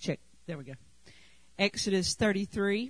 Check. There we go. Exodus 33,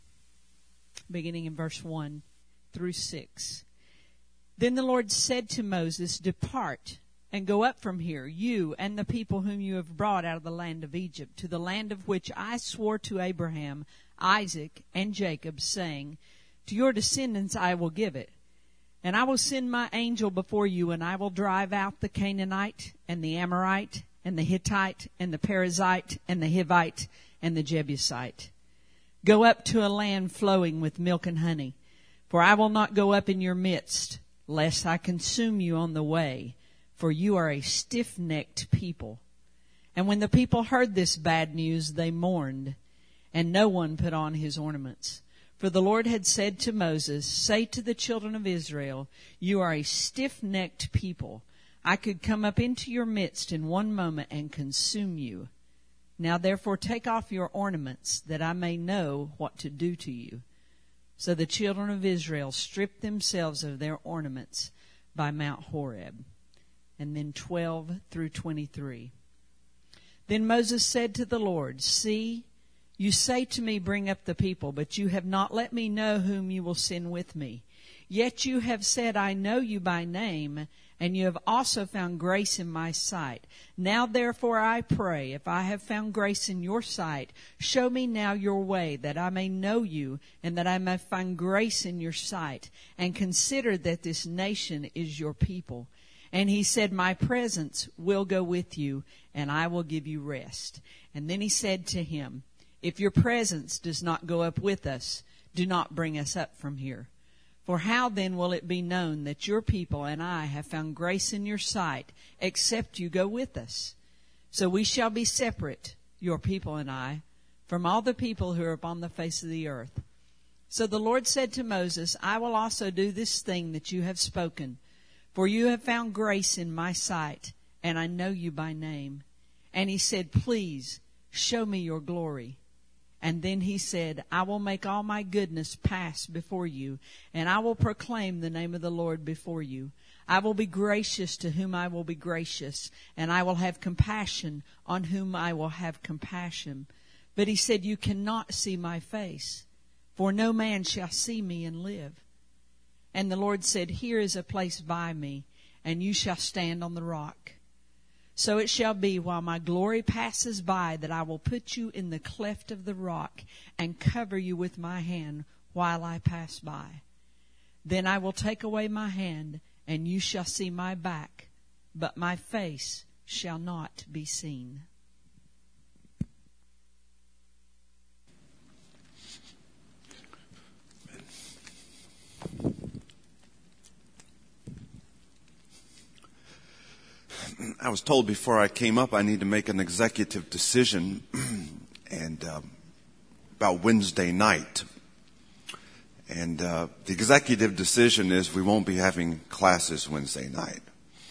beginning in verse 1 through 6. Then the Lord said to Moses, "Depart and go up from here, you and the people whom you have brought out of the land of Egypt, to the land of which I swore to Abraham, Isaac, and Jacob, saying, to your descendants I will give it. And I will send my angel before you, and I will drive out the Canaanite, and the Amorite, and the Hittite, and the Perizzite, and the Hivite, and the Jebusite. Go up to a land flowing with milk and honey, for I will not go up in your midst, lest I consume you on the way, for you are a stiff-necked people." And when the people heard this bad news, they mourned, and no one put on his ornaments. For the Lord had said to Moses, "Say to the children of Israel, you are a stiff-necked people. I could come up into your midst in one moment and consume you. Now therefore take off your ornaments, that I may know what to do to you." So the children of Israel stripped themselves of their ornaments by Mount Horeb. And then 12 through 23. Then Moses said to the Lord, "See, you say to me, bring up the people, but you have not let me know whom you will send with me. Yet you have said, I know you by name, and you have also found grace in my sight. Now therefore I pray, if I have found grace in your sight, show me now your way, that I may know you, and that I may find grace in your sight. And consider that this nation is your people." And he said, "My presence will go with you, and I will give you rest." And then he said to him, "If your presence does not go up with us, do not bring us up from here. For how then will it be known that your people and I have found grace in your sight, except you go with us? So we shall be separate, your people and I, from all the people who are upon the face of the earth." So the Lord said to Moses, "I will also do this thing that you have spoken. For you have found grace in my sight, and I know you by name." And he said, "Please, show me your glory." And then he said, "I will make all my goodness pass before you, and I will proclaim the name of the Lord before you. I will be gracious to whom I will be gracious, and I will have compassion on whom I will have compassion." But he said, "You cannot see my face, for no man shall see me and live." And the Lord said, "Here is a place by me, and you shall stand on the rock. So it shall be, while my glory passes by, that I will put you in the cleft of the rock and cover you with my hand while I pass by. Then I will take away my hand, and you shall see my back, but my face shall not be seen." I was told before I came up I need to make an executive decision and about Wednesday night. And the executive decision is we won't be having classes Wednesday night.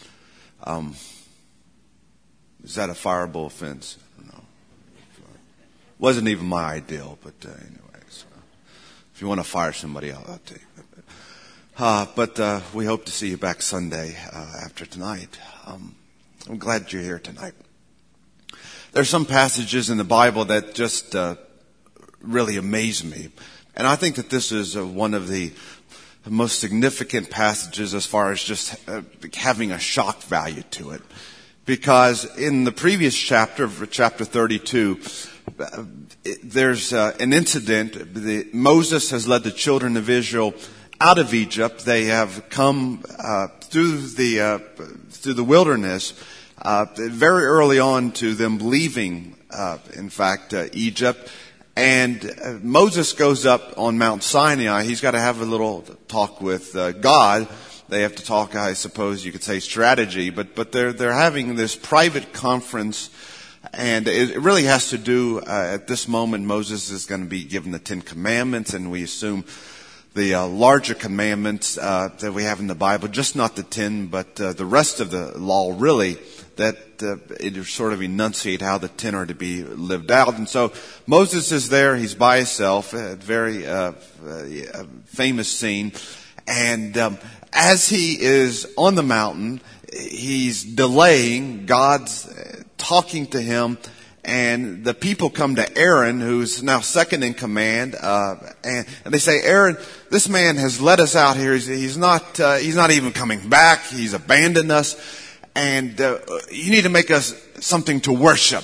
Is that a fireable offense? No. Wasn't even my ideal, but anyways. If you want to fire somebody, I'll take it. But we hope to see you back Sunday after tonight. I'm glad you're here tonight. There's some passages in the Bible that just really amaze me. And I think that this is one of the most significant passages as far as just having a shock value to it. Because in the previous chapter, chapter 32, there's an incident. Moses has led the children of Israel out of Egypt. They have come through the wilderness very early on to them leaving, Egypt. And Moses goes up on Mount Sinai. He's got to have a little talk with God. They have to talk, I suppose you could say, strategy. But they're having this private conference, and it really has to do. At this moment, Moses is going to be given the 10 Commandments, and we assume the larger commandments that we have in the Bible, just not the 10, but the rest of the law, really, that it sort of enunciate how the 10 are to be lived out. And so Moses is there. He's by himself, a very famous scene. And as he is on the mountain, he's delaying. God's talking to him. and the people come to Aaron, who's now second in command, and they say, Aaron, this man has led us out here. He's not even coming back. He's abandoned us, and you need to make us something to worship.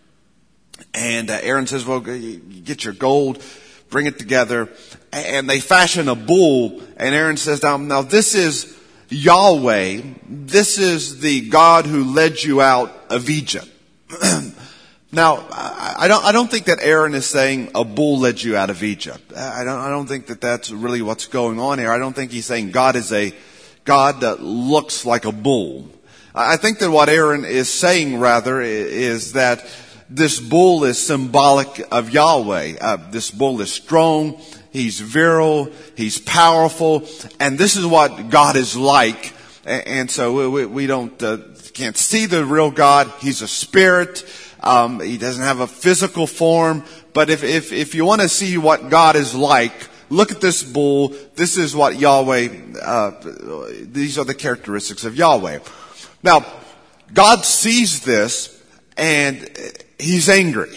And Aaron says, well, get your gold, bring it together, and they fashion a bull. And Aaron says, now this is Yahweh. This is the God who led you out of Egypt. Now, I don't think that Aaron is saying a bull led you out of Egypt. I don't think that that's really what's going on here. I don't think he's saying God is a God that looks like a bull. I think that what Aaron is saying rather is that this bull is symbolic of Yahweh. This bull is strong, he's virile, he's powerful, and this is what God is like. And so we can't see the real God. He's a spirit. He doesn't have a physical form. But if you want to see what God is like, look at this bull. This is what Yahweh, these are the characteristics of Yahweh. Now, God sees this and he's angry.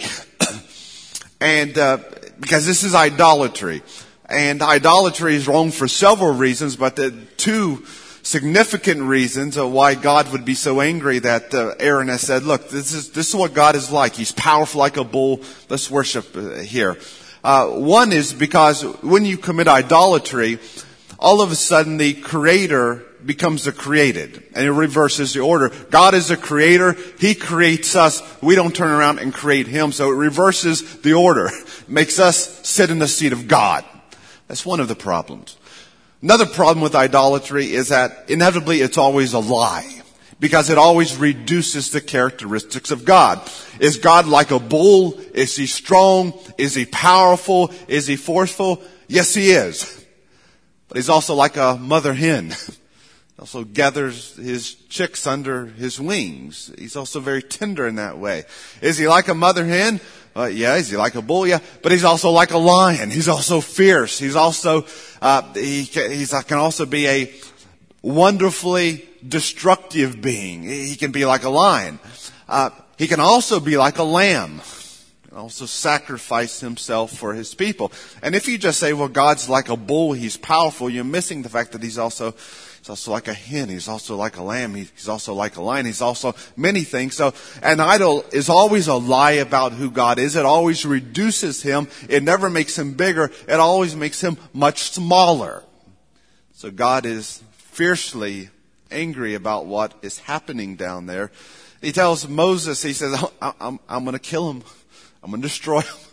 And, because this is idolatry. And idolatry is wrong for several reasons, but the two significant reasons of why God would be so angry that Aaron has said, look, this is what God is like. He's powerful like a bull. Let's worship here. One is because when you commit idolatry, all of a sudden the creator becomes the created, and it reverses the order. God is the creator. He creates us. We don't turn around and create him. So it reverses the order. It makes us sit in the seat of God. That's one of the problems. Another problem with idolatry is that inevitably it's always a lie, because it always reduces the characteristics of God. Is God like a bull? Is he strong? Is he powerful? Is he forceful? Yes, he is. But he's also like a mother hen. Also gathers his chicks under his wings. He's also very tender in that way. Is he like a mother hen? Yeah. Is he like a bull? Yeah. But he's also like a lion. He's also fierce. He's also, he can also be a wonderfully destructive being. He can be like a lion. He can also be like a lamb. Also sacrifice himself for his people. And if you just say, well, God's like a bull, he's powerful, you're missing the fact that he's also like a hen. He's also like a lamb. He's also like a lion. He's also many things. So an idol is always a lie about who God is. It always reduces him. It never makes him bigger. It always makes him much smaller. So God is fiercely angry about what is happening down there. He tells Moses, he says, I'm going to kill him. I'm going to destroy them.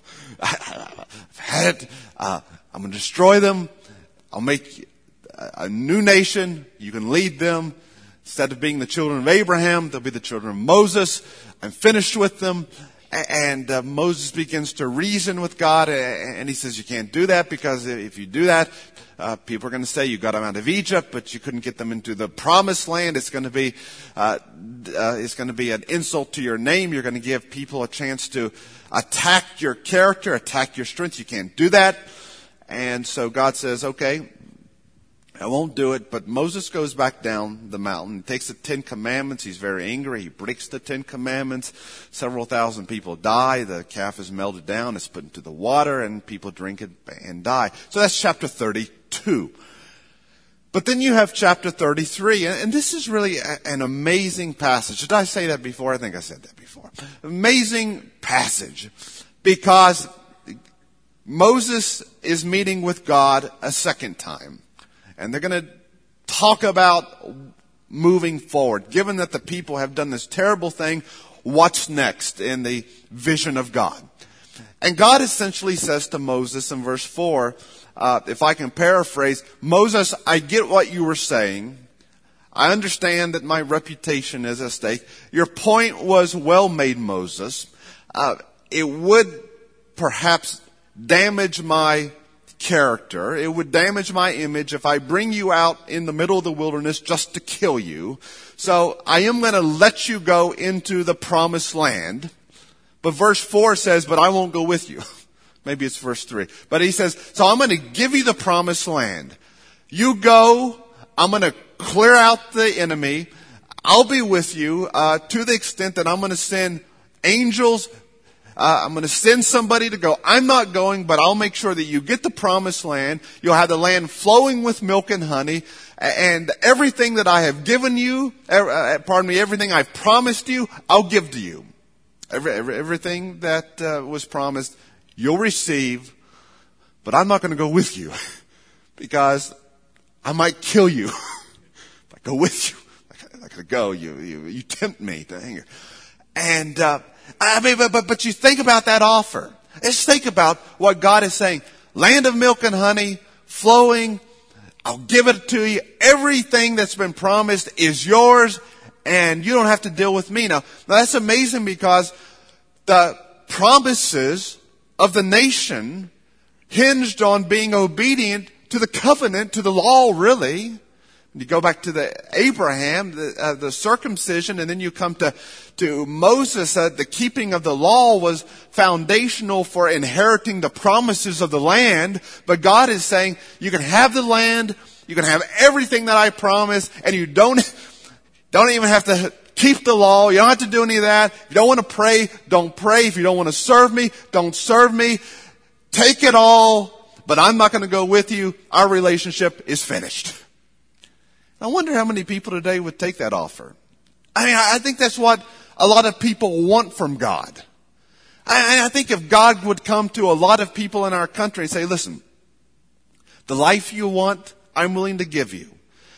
I'm going to destroy them. I'll make a new nation. You can lead them. Instead of being the children of Abraham, they'll be the children of Moses. I'm finished with them. And Moses begins to reason with God. And he says, you can't do that, because if you do that, people are going to say you got them out of Egypt, but you couldn't get them into the promised land. It's going to be an insult to your name. You're going to give people a chance to attack your character, attack your strength. You can't do that. And so God says, okay, I won't do it. But Moses goes back down the mountain, takes the 10 Commandments. He's very angry. He breaks the 10 Commandments. Several thousand people die. The calf is melted down. It's put into the water, and people drink it and die. So that's chapter 32. But then you have chapter 33, and this is really an amazing passage. Did I say that before? I think I said that before. Amazing passage, because Moses is meeting with God a second time, and they're going to talk about moving forward. Given that the people have done this terrible thing, what's next in the vision of God? And God essentially says to Moses in verse 4, if I can paraphrase, Moses, I get what you were saying. I understand that my reputation is at stake. Your point was well made, Moses. It would perhaps damage my character. It would damage my image if I bring you out in the middle of the wilderness just to kill you. So I am going to let you go into the promised land. But verse 4 says, but I won't go with you. Maybe it's verse 3. But he says, so I'm going to give you the promised land. You go. I'm going to clear out the enemy. I'll be with you to the extent that I'm going to send angels I'm going to send somebody to go. I'm not going, but I'll make sure that you get the promised land. You'll have the land flowing with milk and honey. And everything that I have given you, everything I've promised you, I'll give to you. Everything that was promised, you'll receive. But I'm not going to go with you because I might kill you if I go with you. I'm not going to go. You tempt me to anger. And but you think about that offer. Just think about what God is saying. Land of milk and honey, flowing. I'll give it to you. Everything that's been promised is yours, and you don't have to deal with me. Now that's amazing because the promises of the nation hinged on being obedient to the covenant, to the law, really. You go back to the Abraham, the circumcision, and then you come to Moses. The keeping of the law was foundational for inheriting the promises of the land. But God is saying, you can have the land, you can have everything that I promised, and you don't even have to keep the law. You don't have to do any of that. If you don't want to pray, don't pray. If you don't want to serve me, don't serve me. Take it all, but I'm not going to go with you. Our relationship is finished. I wonder how many people today would take that offer. I think that's what a lot of people want from God. I think if God would come to a lot of people in our country and say, listen, the life you want, I'm willing to give you.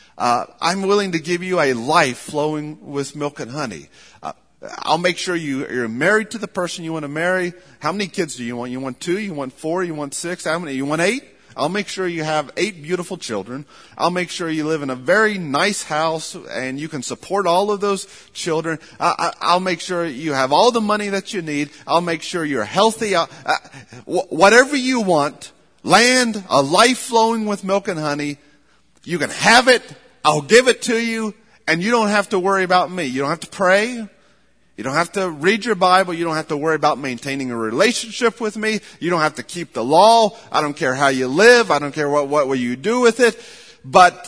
I'm willing to give you a life flowing with milk and honey. I'll make sure you're married to the person you want to marry. How many kids do you want? You want 2? You want 4? You want 6? How many? You want 8? I'll make sure you have 8 beautiful children. I'll make sure you live in a very nice house and you can support all of those children. I'll make sure you have all the money that you need. I'll make sure you're healthy. Whatever you want, land, a life flowing with milk and honey, you can have it. I'll give it to you, and you don't have to worry about me. You don't have to pray. You don't have to read your Bible. You don't have to worry about maintaining a relationship with me. You don't have to keep the law. I don't care how you live. I don't care what you do with it. But,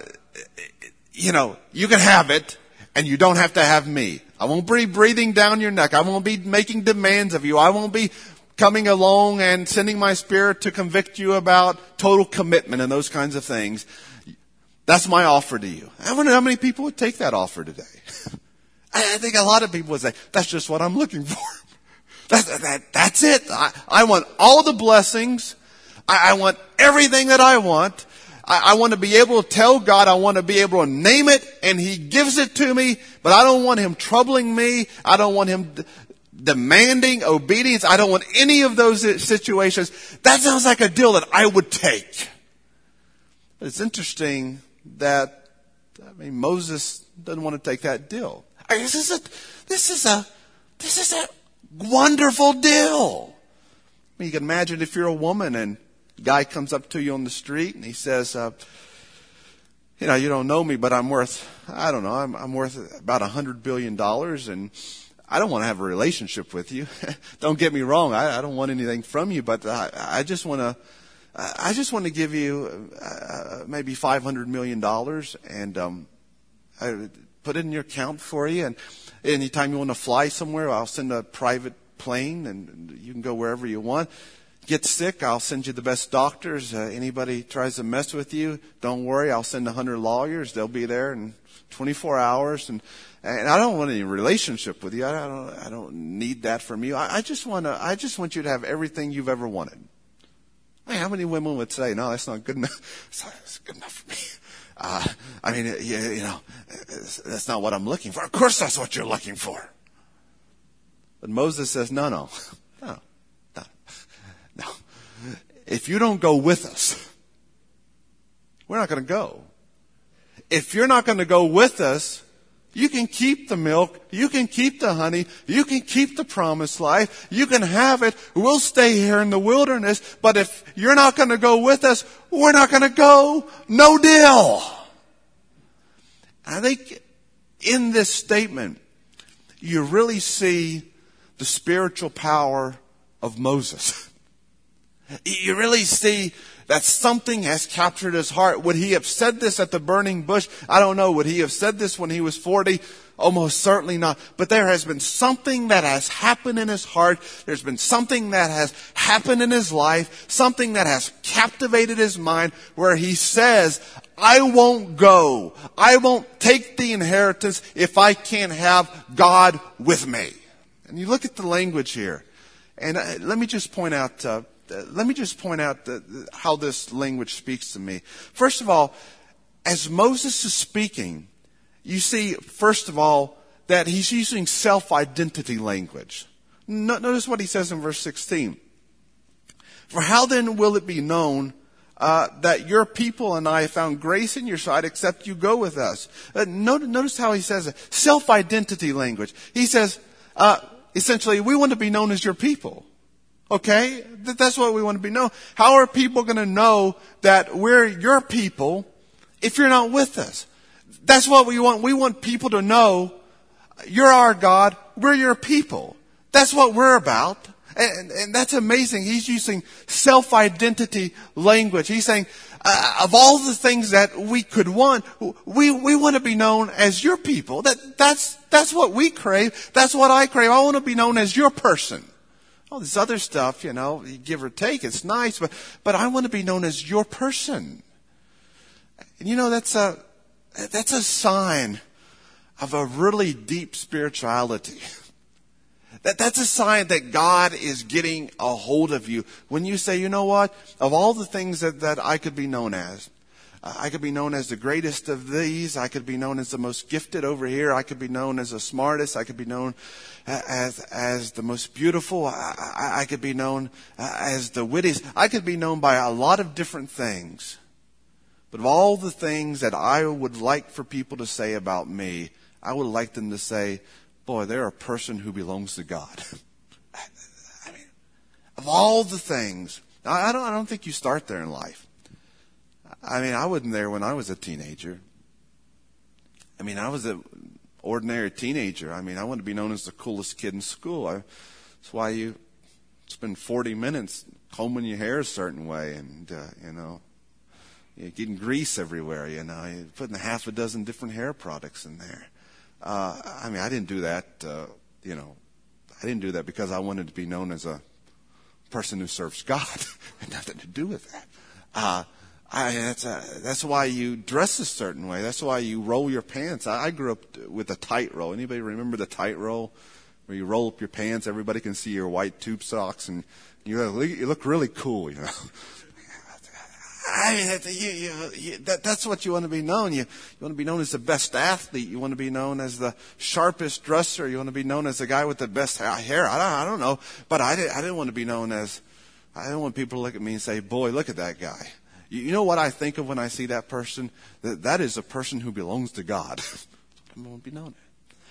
you can have it, and you don't have to have me. I won't be breathing down your neck. I won't be making demands of you. I won't be coming along and sending my spirit to convict you about total commitment and those kinds of things. That's my offer to you. I wonder how many people would take that offer today. I think a lot of people would say, that's just what I'm looking for. That's it. I want all the blessings. I want everything that I want. I want to be able to tell God. I want to be able to name it, and He gives it to me. But I don't want Him troubling me. I don't want Him demanding obedience. I don't want any of those situations. That sounds like a deal that I would take. But it's interesting that, Moses doesn't want to take that deal. This is a wonderful deal. You can imagine if you're a woman and a guy comes up to you on the street and he says, you don't know me, but I'm worth about $100 billion, and I don't want to have a relationship with you. Don't get me wrong. I don't want anything from you, but I just want to give you maybe $500 million, and I put it in your account for you. And anytime you want to fly somewhere, I'll send a private plane, and you can go wherever you want. Get sick, I'll send you the best doctors. Anybody tries to mess with you, don't worry. I'll send 100 lawyers. They'll be there in 24 hours. And I don't want any relationship with you. I don't need that from you. I just want you to have everything you've ever wanted. How many women would say, no, that's not good enough. It's good enough for me. That's not what I'm looking for. Of course that's what you're looking for. But Moses says, no. If you don't go with us, we're not going to go. If you're not going to go with us, you can keep the milk, you can keep the honey, you can keep the promised life, you can have it. We'll stay here in the wilderness, but if you're not going to go with us, we're not going to go. No deal. I think in this statement, you really see the spiritual power of Moses. You really see that something has captured his heart. Would he have said this at the burning bush? I don't know. Would he have said this when he was 40? Almost certainly not. But there has been something that has happened in his heart. There's been something that has happened in his life, something that has captivated his mind, where he says, I won't go. I won't take the inheritance if I can't have God with me. And you look at the language here. And let me just point out how this language speaks to me. First of all, as Moses is speaking, you see, first of all, that he's using self-identity language. Notice what he says in verse 16. For how then will it be known that your people and I have found grace in your sight, except you go with us? Notice how he says it. Self-identity language. He says, essentially, we want to be known as your people. Okay? That's what we want to be known. How are people going to know that we're your people if you're not with us? That's what we want. We want people to know you're our God, we're your people. That's what we're about. And that's amazing. He's using self-identity language. He's saying, of all the things that we could want, we want to be known as your people. That's what we crave. That's what I crave. I want to be known as your person. All this other stuff, give or take, it's nice, but I want to be known as your person. And that's a sign of a really deep spirituality. That's a sign that God is getting a hold of you. When you say, you know what, of all the things that I could be known as, I could be known as the greatest of these. I could be known as the most gifted over here. I could be known as the smartest. I could be known as the most beautiful. I could be known as the wittiest. I could be known by a lot of different things. But of all the things that I would like for people to say about me, I would like them to say, boy, they're a person who belongs to God. I mean, of all the things, I don't think you start there in life. I mean, I wasn't there when I was a teenager. I mean, I was an ordinary teenager. I mean, I wanted to be known as the coolest kid in school. That's why you spend 40 minutes combing your hair a certain way and, you're getting grease everywhere, you're putting half a dozen different hair products in there. I mean, I didn't do that, I didn't do that because I wanted to be known as a person who serves God. It had nothing to do with that. That's why you dress a certain way. That's why you roll your pants. I grew up with a tight roll. Anybody remember the tight roll? Where you roll up your pants, everybody can see your white tube socks, and you look really cool, I mean, that's what you want to be known. You want to be known as the best athlete. You want to be known as the sharpest dresser. You want to be known as the guy with the best hair. I don't know, but I didn't want to be known as. I didn't want people to look at me and say, "Boy, look at that guy." You know what I think of when I see that person? That is a person who belongs to God. I want to be known.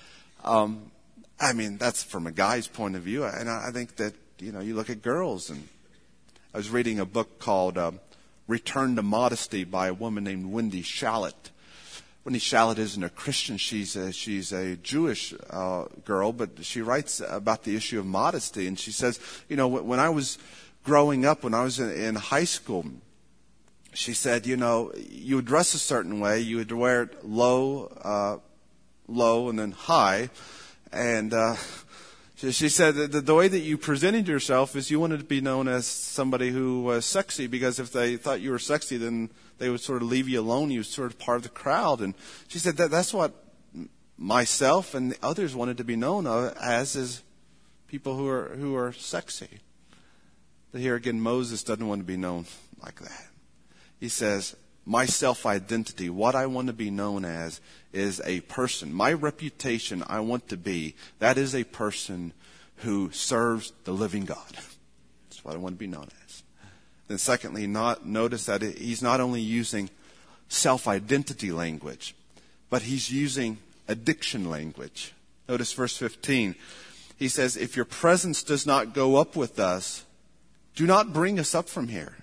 I mean, that's from a guy's point of view, and I think that you look at girls, and I was reading a book called Return to Modesty by a woman named Wendy Shallett. Wendy Shallett isn't a Christian. She's a Jewish girl, but she writes about the issue of modesty. And she says, when I was growing up, when I was in high school, she said, you would dress a certain way. You would wear it low, and then high. And she said that the way that you presented yourself is you wanted to be known as somebody who was sexy, because if they thought you were sexy, then they would sort of leave you alone. You were sort of part of the crowd. And she said that's what myself and the others wanted to be known as is people who are sexy. But here again, Moses doesn't want to be known like that. He says, my self-identity, what I want to be known as, is a person. My reputation I want to be, that is a person who serves the living God. That's what I want to be known as. Then secondly, notice that he's not only using self-identity language, but he's using addiction language. Notice verse 15. He says, if your presence does not go up with us, do not bring us up from here.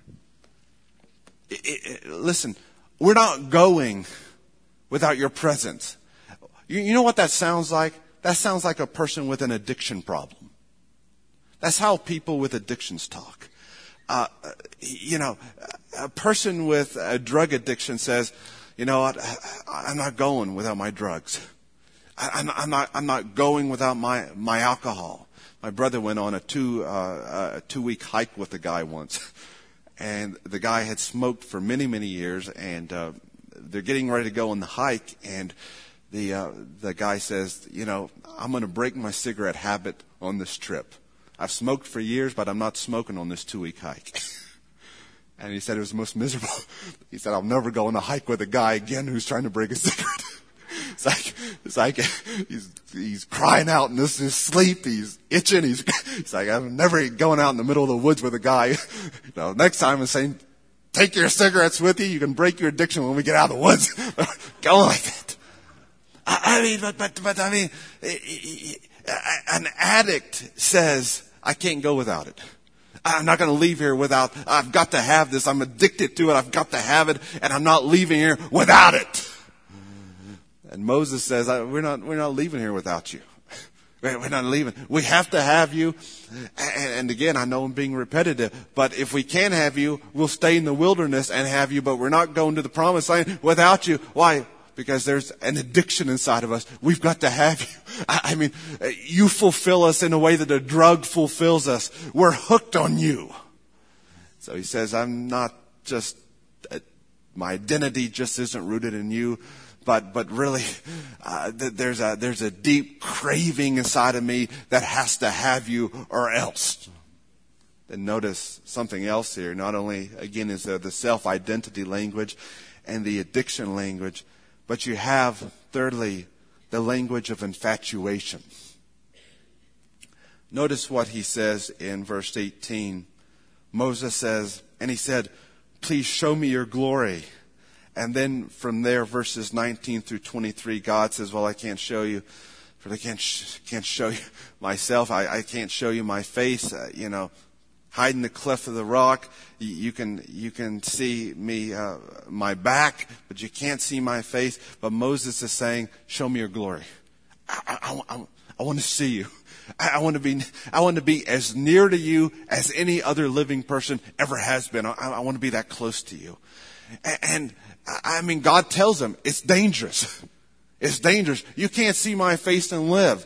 Listen, we're not going without your presence. You know what that sounds like? That sounds like a person with an addiction problem. That's how people with addictions talk. A person with a drug addiction says, you know what, I'm not going without my drugs. I'm not going without my alcohol. My brother went on a 2-week hike with a guy once, and the guy had smoked for many, many years, and they're getting ready to go on the hike, and the guy says, you know, I'm going to break my cigarette habit on this trip. I've smoked for years, but I'm not smoking on this 2-week hike. And he said it was the most miserable. He said, I'll never go on a hike with a guy again who's trying to break a cigarette. It's like he's crying out in his sleep. He's itching. He's like, I'm never going out in the middle of the woods with a guy. Next time I'm saying, take your cigarettes with you. You can break your addiction when we get out of the woods. Go like that. I mean, an addict says, I can't go without it. I'm not going to leave here without, I've got to have this. I'm addicted to it. I've got to have it, and I'm not leaving here without it. And Moses says, we're not leaving here without you. We're not leaving. We have to have you. And again, I know I'm being repetitive, but if we can have you, we'll stay in the wilderness and have you, but we're not going to the promised land without you. Why? Because there's an addiction inside of us. We've got to have you. I mean, you fulfill us in a way that a drug fulfills us. We're hooked on you. So he says, I'm not just, my identity just isn't rooted in you, but really, there's a deep craving inside of me that has to have you or else. Then notice something else here. Not only, again, is there the self-identity language and the addiction language, but you have, thirdly, the language of infatuation. Notice what he says in verse 18. Moses says, and he said, please show me your glory. And then from there, verses 19 through 23, God says, well, I can't show you, for I can't show you myself. I can't show you my face. Hide in the cleft of the rock. You can see me, my back, but you can't see my face. But Moses is saying, show me your glory. I want to see you. I want to be as near to you as any other living person ever has been. I want to be that close to you. And I mean, God tells him it's dangerous. It's dangerous. You can't see my face and live.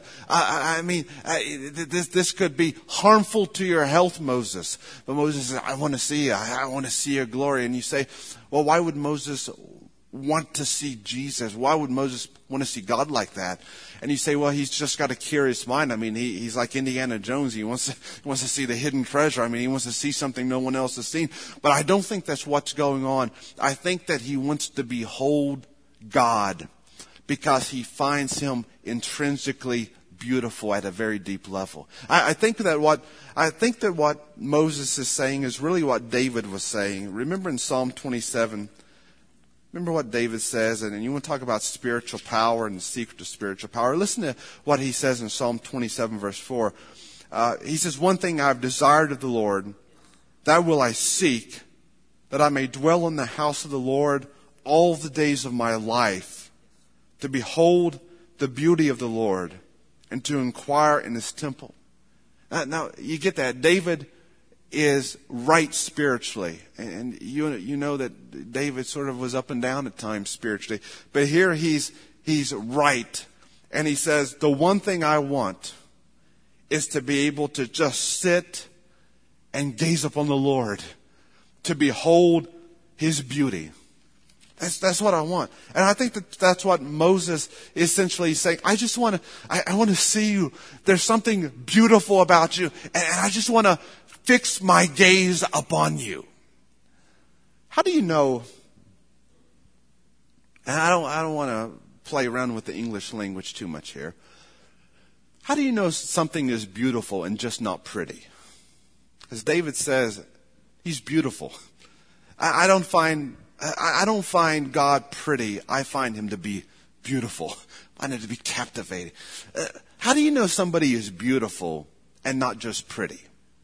This could be harmful to your health, Moses. But Moses says, I want to see you. I want to see your glory. And you say, well, why would Moses want to see Jesus? Why would Moses want to see God like that? And you say, well, he's just got a curious mind. I mean, he's like Indiana Jones. He wants to see the hidden treasure. I mean, he wants to see something no one else has seen. But I don't think that's what's going on. I think that he wants to behold God, because he finds him intrinsically beautiful at a very deep level. I think that what Moses is saying is really what David was saying. Remember in Psalm 27, remember what David says, and you want to talk about spiritual power and the secret of spiritual power. Listen to what he says in Psalm 27, verse 4. He says, one thing I've desired of the Lord, that will I seek, that I may dwell in the house of the Lord all the days of my life, to behold the beauty of the Lord and to inquire in his temple. Now, you get that. David is right spiritually. And you know that David sort of was up and down at times spiritually. But here he's right. And he says, the one thing I want is to be able to just sit and gaze upon the Lord, to behold his beauty. That's what I want. And I think that's what Moses is essentially saying. I want to see you. There's something beautiful about you. And I just want to fix my gaze upon you. How do you know? And I don't want to play around with the English language too much here. How do you know something is beautiful and just not pretty? As David says, he's beautiful. I don't find God pretty. I find him to be beautiful. I find him to be captivating. How do you know somebody is beautiful and not just pretty?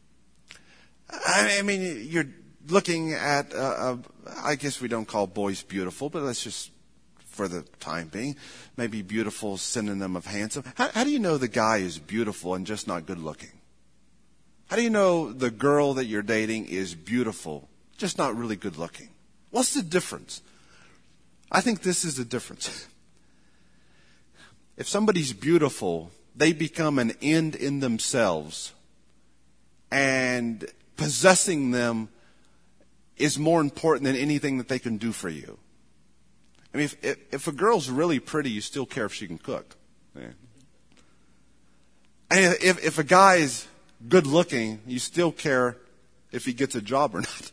I mean, you're looking at, I guess we don't call boys beautiful, but let's just, for the time being, maybe beautiful synonym of handsome. How do you know the guy is beautiful and just not good looking? How do you know the girl that you're dating is beautiful, just not really good looking? What's the difference? I think this is the difference. If somebody's beautiful, they become an end in themselves, and possessing them is more important than anything that they can do for you. I mean, if a girl's really pretty, you still care if she can cook. Yeah. And if a guy is good looking, you still care if he gets a job or not.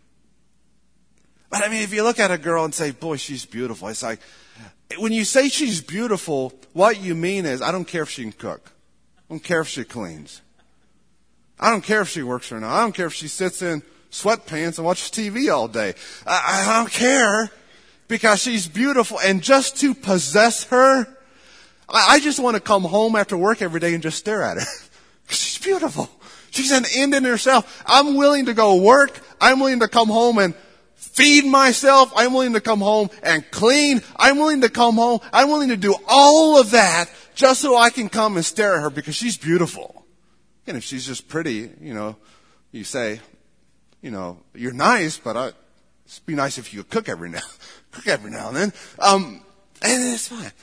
But I mean, if you look at a girl and say, boy, she's beautiful, it's like, when you say she's beautiful, what you mean is, I don't care if she can cook. I don't care if she cleans. I don't care if she works or not. I don't care if she sits in sweatpants and watches TV all day. I don't care, because she's beautiful. And just to possess her, I just want to come home after work every day and just stare at her. She's beautiful. She's an end in herself. I'm willing to go work. I'm willing to come home and feed myself. I'm willing to come home and clean. I'm willing to come home. I'm willing to do all of that just so I can come and stare at her because she's beautiful. And if she's just pretty, you say, you're nice, but it'd be nice if you could cook every now and then. And it's fine.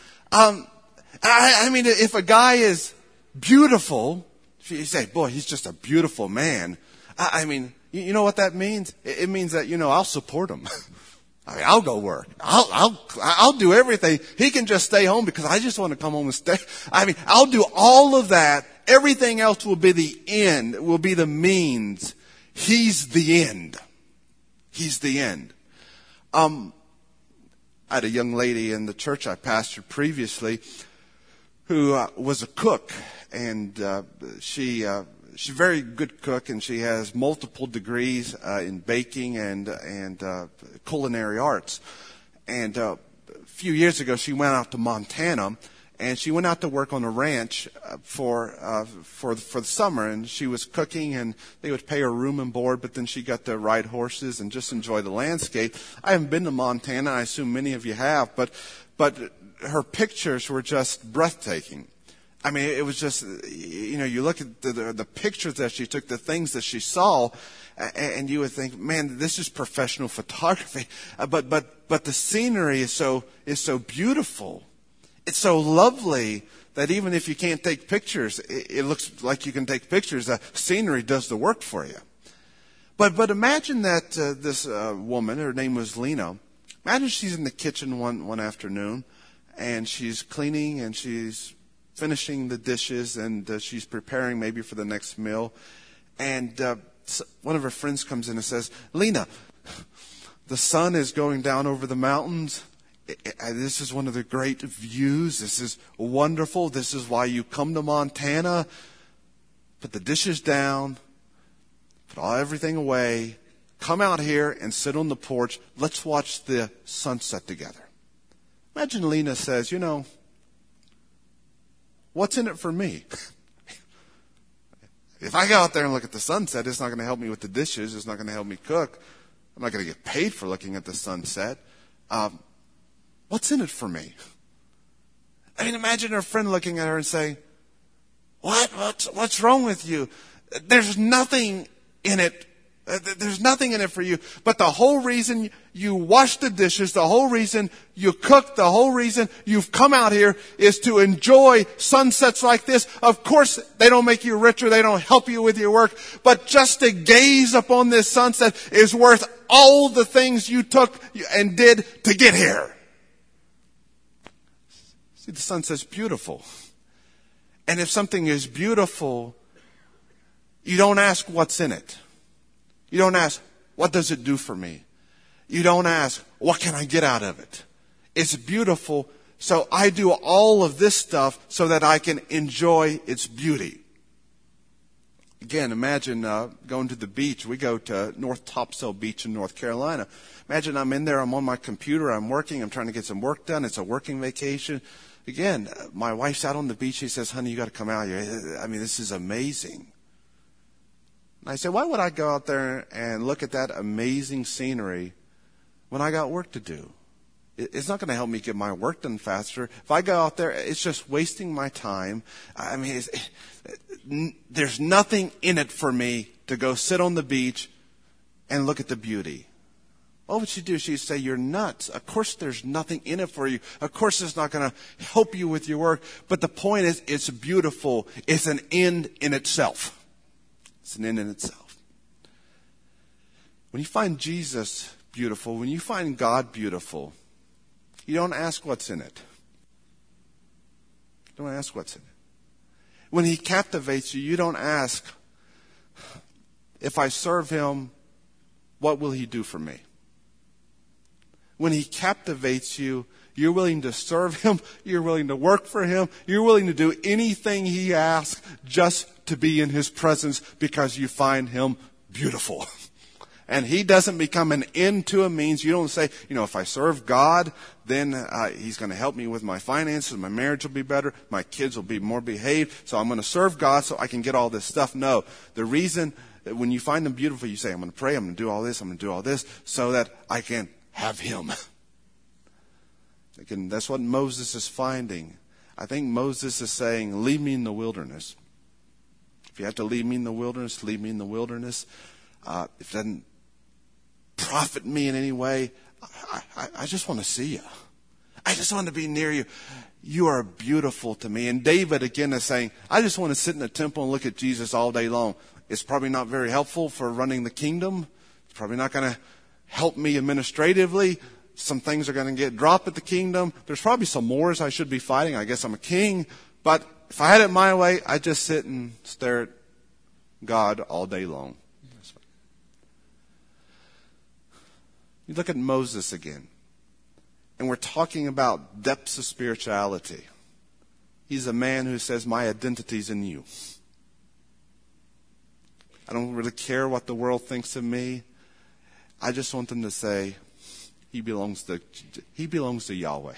I mean, if a guy is beautiful, you say, boy, he's just a beautiful man. I mean, you know what that means? It means that, I'll support him. I mean, I'll go work. I'll do everything. He can just stay home because I just want to come home and stay. I mean, I'll do all of that. Everything else will be the end, will be the means. He's the end. He's the end. I had a young lady in the church I pastored previously who was a cook, and she's a very good cook, and she has multiple degrees in baking and culinary arts. And a few years ago, she went out to Montana, and she went out to work on a ranch for the summer, and she was cooking, and they would pay her room and board, but then she got to ride horses and just enjoy the landscape. I haven't been to Montana. I assume many of you have, but her pictures were just breathtaking. I mean, it was just, you look at the pictures that she took, the things that she saw, and you would think, man, this is professional photography. But the scenery is so beautiful. It's so lovely that even if you can't take pictures, it looks like you can take pictures. The scenery does the work for you. But imagine that this woman, her name was Lena. Imagine she's in the kitchen one afternoon, and she's cleaning and she's finishing the dishes, and she's preparing maybe for the next meal. And one of her friends comes in and says, Lena, the sun is going down over the mountains. This is one of the great views. This is wonderful. This is why you come to Montana. Put the dishes down. Put everything away. Come out here and sit on the porch. Let's watch the sunset together. Imagine Lena says, what's in it for me? If I go out there and look at the sunset, it's not going to help me with the dishes. It's not going to help me cook. I'm not going to get paid for looking at the sunset. What's in it for me? I mean, imagine her friend looking at her and saying, what's wrong with you? There's nothing in it. There's nothing in it for you. But the whole reason you wash the dishes, the whole reason you cook, the whole reason you've come out here is to enjoy sunsets like this. Of course, they don't make you richer. They don't help you with your work. But just to gaze upon this sunset is worth all the things you took and did to get here. See, the sunset's beautiful. And if something is beautiful, you don't ask what's in it. You don't ask, what does it do for me? You don't ask, what can I get out of it? It's beautiful, so I do all of this stuff so that I can enjoy its beauty. Again, imagine going to the beach. We go to North Topsail Beach in North Carolina. Imagine I'm in there, I'm on my computer, I'm working, I'm trying to get some work done. It's a working vacation. Again, my wife's out on the beach. She says, honey, you got to come out here. I mean, this is amazing. And I said, why would I go out there and look at that amazing scenery when I got work to do? It's not going to help me get my work done faster. If I go out there, it's just wasting my time. I mean, there's nothing in it for me to go sit on the beach and look at the beauty. What would she do? She'd say, you're nuts. Of course there's nothing in it for you. Of course it's not going to help you with your work. But the point is, it's beautiful. It's an end in itself. It's an end in itself. When you find Jesus beautiful, when you find God beautiful, you don't ask what's in it. You don't ask what's in it. When He captivates you, you don't ask, if I serve Him, what will He do for me? When He captivates you, you're willing to serve Him, you're willing to work for Him, you're willing to do anything He asks just to be in His presence because you find Him beautiful. And He doesn't become an end to a means. You don't say, if I serve God, then He's going to help me with my finances, my marriage will be better, my kids will be more behaved, so I'm going to serve God so I can get all this stuff. No, the reason that when you find them beautiful, you say, I'm going to pray, I'm going to do all this, I'm going to do all this, so that I can have Him. Again, that's what Moses is finding. I think Moses is saying, leave me in the wilderness. If you have to leave me in the wilderness, leave me in the wilderness. If it doesn't profit me in any way, I just want to see you. I just want to be near you. You are beautiful to me. And David again is saying, I just want to sit in the temple and look at Jesus all day long. It's probably not very helpful for running the kingdom. It's probably not going to help me administratively. Some things are going to get dropped at the kingdom. There's probably some wars I should be fighting. I guess I'm a king. But if I had it my way, I'd just sit and stare at God all day long. You look at Moses again. And we're talking about depths of spirituality. He's a man who says, my identity's in you. I don't really care what the world thinks of me. I just want them to say, he belongs to Yahweh.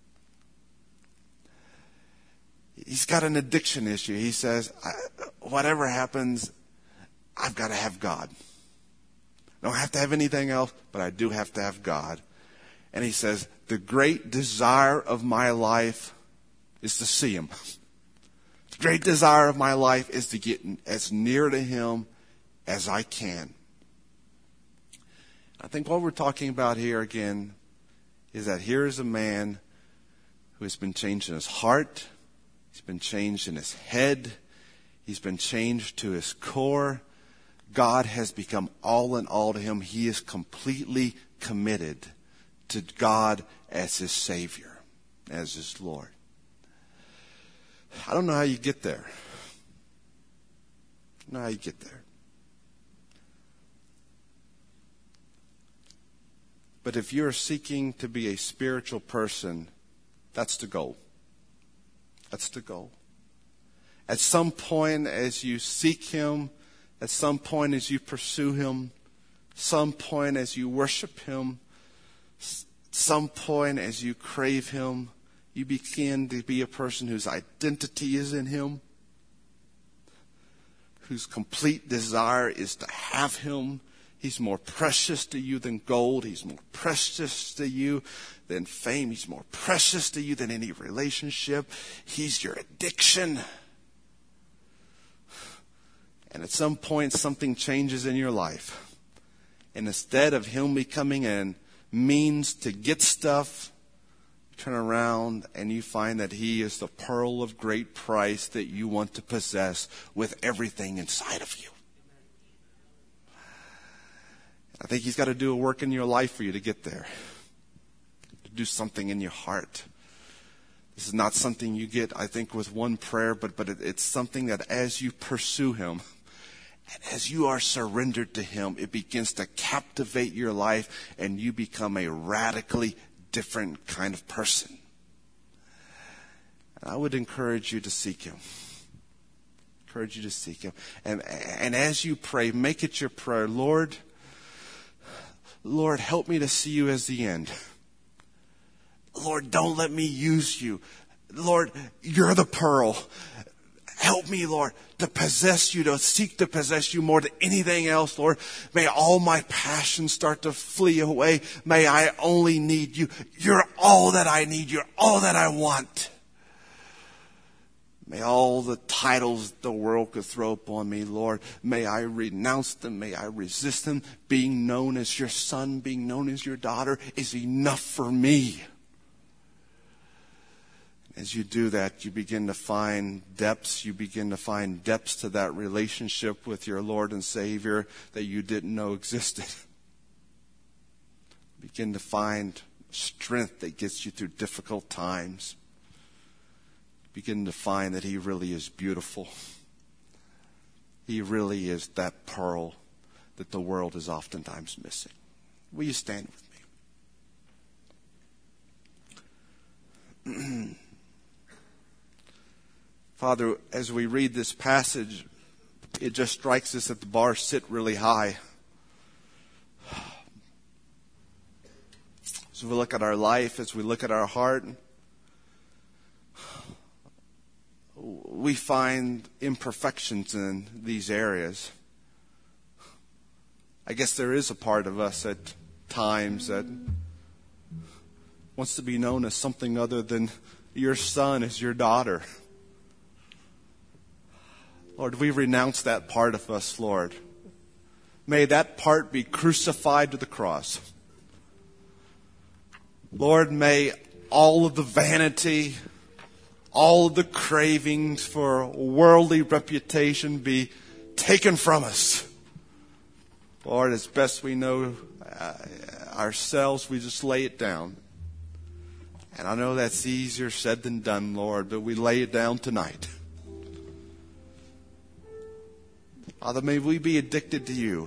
He's got an addiction issue. He says, whatever happens, I've got to have God. I don't have to have anything else, but I do have to have God. And he says, the great desire of my life is to see Him. The great desire of my life is to get as near to Him as I can. I think what we're talking about here again is that here is a man who has been changed in his heart. He's been changed in his head. He's been changed to his core. God has become all in all to him. He is completely committed to God as his Savior, as his Lord. I don't know how you get there. I don't know how you get there. But if you're seeking to be a spiritual person, that's the goal. That's the goal. At some point as you seek Him, at some point as you pursue Him, some point as you worship Him, some point as you crave Him, you begin to be a person whose identity is in Him, whose complete desire is to have Him. He's more precious to you than gold. He's more precious to you than fame. He's more precious to you than any relationship. He's your addiction. And at some point, something changes in your life. And instead of Him becoming a means to get stuff, you turn around and you find that He is the pearl of great price that you want to possess with everything inside of you. I think He's got to do a work in your life for you to get there. To do something in your heart. This is not something you get, I think, with one prayer, but it's something that as you pursue Him, and as you are surrendered to Him, it begins to captivate your life and you become a radically different kind of person. And I would encourage you to seek Him. Encourage you to seek Him. And as you pray, make it your prayer, Lord, help me to see You as the end. Lord, don't let me use You. Lord, You're the pearl. Help me, Lord, to possess you, to seek to possess you more than anything else, Lord. May all my passions start to flee away. May I only need you. You're all that I need. You're all that I want. May all the titles the world could throw upon me, Lord, may I renounce them. May I resist them. Being known as your son, being known as your daughter is enough for me. As you do that, you begin to find depths. You begin to find depths to that relationship with your Lord and Savior that you didn't know existed. Begin to find strength that gets you through difficult times. Begin to find that He really is beautiful. He really is that pearl that the world is oftentimes missing. Will you stand with me? Father, as we read this passage, it just strikes us that the bars sit really high. As we look at our life, as we look at our heart, we find imperfections in these areas. I guess there is a part of us at times that wants to be known as something other than your son, as your daughter. Lord, we renounce that part of us, Lord. May that part be crucified to the cross. Lord, may all of the vanity, all of the cravings for worldly reputation be taken from us. Lord, as best we know ourselves, we just lay it down. And I know that's easier said than done, Lord, but we lay it down tonight. Father, may we be addicted to you.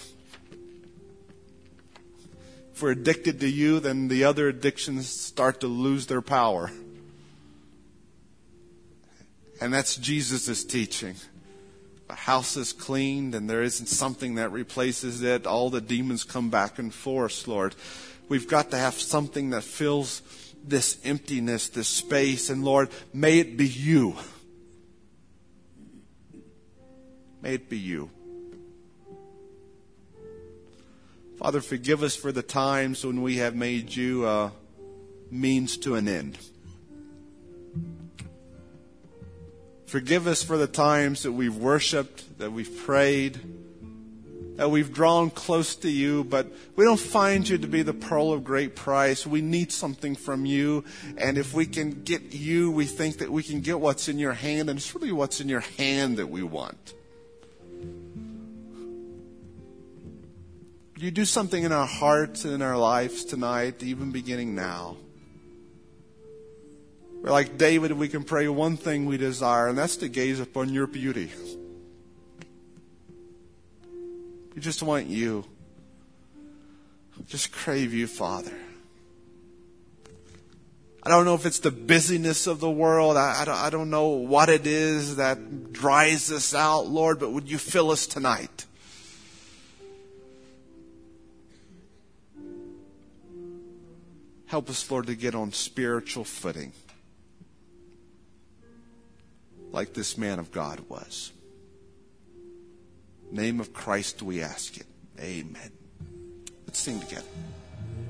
If we're addicted to you, then the other addictions start to lose their power. And that's Jesus' teaching. A house is cleaned and there isn't something that replaces it. All the demons come back and forth, Lord. We've got to have something that fills this emptiness, this space. And Lord, may it be you. May it be you. Father, forgive us for the times when we have made you a means to an end. Forgive us for the times that we've worshiped, that we've prayed, that we've drawn close to you, but we don't find you to be the pearl of great price. We need something from you, and if we can get you, we think that we can get what's in your hand, and it's really what's in your hand that we want. You do something in our hearts and in our lives tonight, even beginning now. We're like David, we can pray one thing we desire, and that's to gaze upon your beauty. We just want you. Just crave you, Father. I don't know if it's the busyness of the world. I don't know what it is that dries us out, Lord, but would you fill us tonight? Help us, Lord, to get on spiritual footing like this man of God was. In the name of Christ we ask it. Amen. Let's sing together.